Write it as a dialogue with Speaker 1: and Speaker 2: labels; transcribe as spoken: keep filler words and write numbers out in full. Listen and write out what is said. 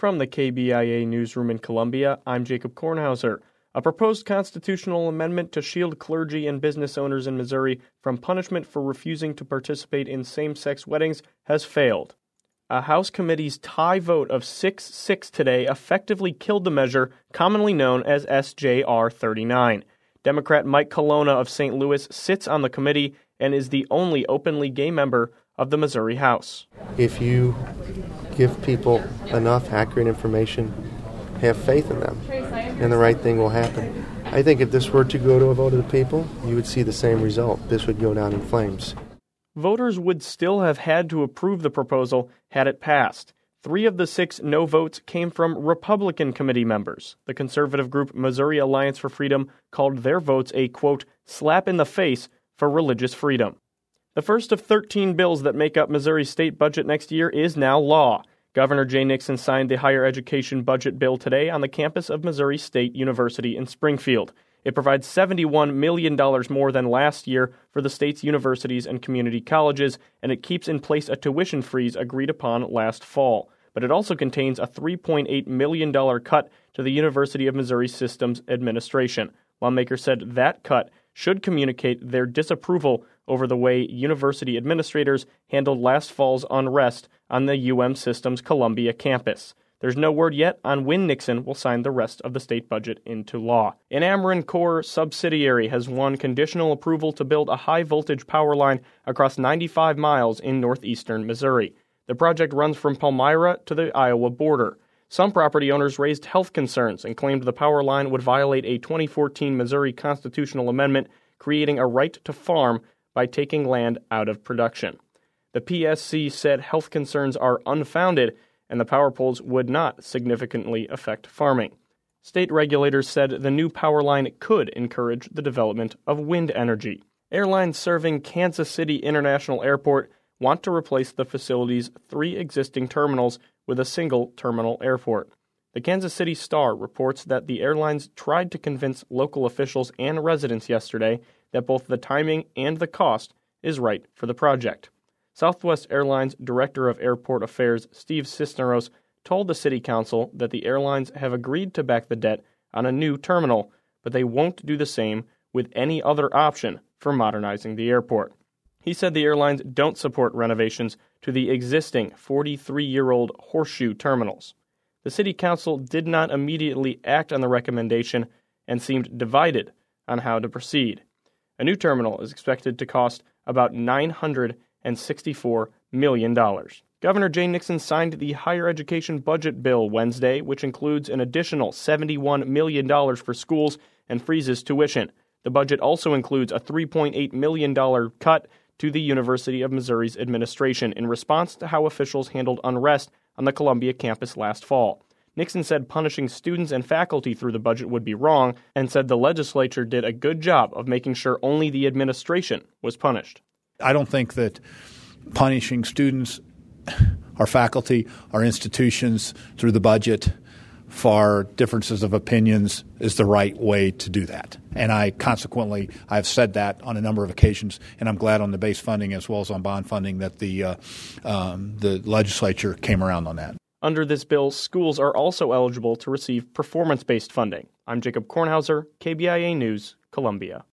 Speaker 1: From the K B I A newsroom in Columbia, I'm Jacob Kornhauser. A proposed constitutional amendment to shield clergy and business owners in Missouri from punishment for refusing to participate in same-sex weddings has failed. A House committee's tie vote of six six today effectively killed the measure, commonly known as S J R thirty-nine. Democrat Mike Colonna of Saint Louis sits on the committee and is the only openly gay member of the Missouri House.
Speaker 2: If you give people enough accurate information, have faith in them, and the right thing will happen. I think if this were to go to a vote of the people, you would see the same result. This would go down in flames.
Speaker 1: Voters would still have had to approve the proposal had it passed. Three of the six no votes came from Republican committee members. The conservative group Missouri Alliance for Freedom called their votes a, quote, slap in the face for religious freedom. The first of thirteen bills that make up Missouri's state budget next year is now law. Governor Jay Nixon signed the higher education budget bill today on the campus of Missouri State University in Springfield. It provides seventy-one million dollars more than last year for the state's universities and community colleges, and it keeps in place a tuition freeze agreed upon last fall. But it also contains a three point eight million dollars cut to the University of Missouri Systems Administration. Lawmakers said that cut should communicate their disapproval over the way university administrators handled last fall's unrest on the U M System's Columbia campus. There's no word yet on when Nixon will sign the rest of the state budget into law. An Ameren Corps subsidiary has won conditional approval to build a high-voltage power line across ninety-five miles in northeastern Missouri. The project runs from Palmyra to the Iowa border. Some property owners raised health concerns and claimed the power line would violate a twenty fourteen Missouri constitutional amendment creating a right to farm by taking land out of production. The P S C said health concerns are unfounded and the power poles would not significantly affect farming. State regulators said the new power line could encourage the development of wind energy. Airlines serving Kansas City International Airport want to replace the facility's three existing terminals with a single terminal airport. The Kansas City Star reports that the airlines tried to convince local officials and residents yesterday that both the timing and the cost is right for the project. Southwest Airlines Director of Airport Affairs Steve Cisneros told the City Council that the airlines have agreed to back the debt on a new terminal, but they won't do the same with any other option for modernizing the airport. He said the airlines don't support renovations to the existing forty-three-year-old horseshoe terminals. The City Council did not immediately act on the recommendation and seemed divided on how to proceed. A new terminal is expected to cost about nine hundred sixty-four million dollars. Governor Jay Nixon signed the higher education budget bill Wednesday, which includes an additional seventy-one million dollars for schools and freezes tuition. The budget also includes a three point eight million dollars cut to the University of Missouri's administration in response to how officials handled unrest on the Columbia campus last fall. Nixon said punishing students and faculty through the budget would be wrong and said the legislature did a good job of making sure only the administration was punished.
Speaker 3: I don't think that punishing students, our faculty, our institutions through the budget for differences of opinions is the right way to do that. And I consequently, I've said that on a number of occasions, and I'm glad on the base funding as well as on bond funding that the uh, um, the legislature came around on that.
Speaker 1: Under this bill, schools are also eligible to receive performance-based funding. I'm Jacob Kornhauser, K B I A News, Columbia.